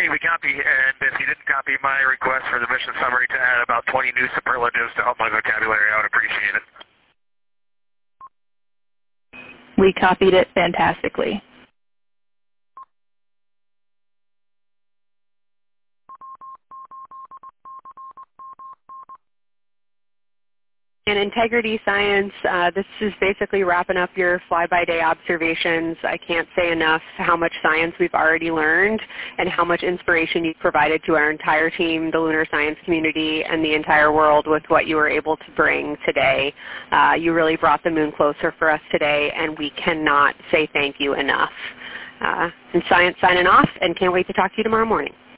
we copy. And if you didn't copy my request for the mission summary to add about 20 new superlatives to help my vocabulary, I would appreciate it. We copied it fantastically. In integrity science, this is basically wrapping up your fly-by-day observations. I can't say enough how much science we've already learned and how much inspiration you've provided to our entire team, the lunar science community, and the entire world with what you were able to bring today. You really brought the moon closer for us today, and we cannot say thank you enough. And Science signing off, and can't wait to talk to you tomorrow morning.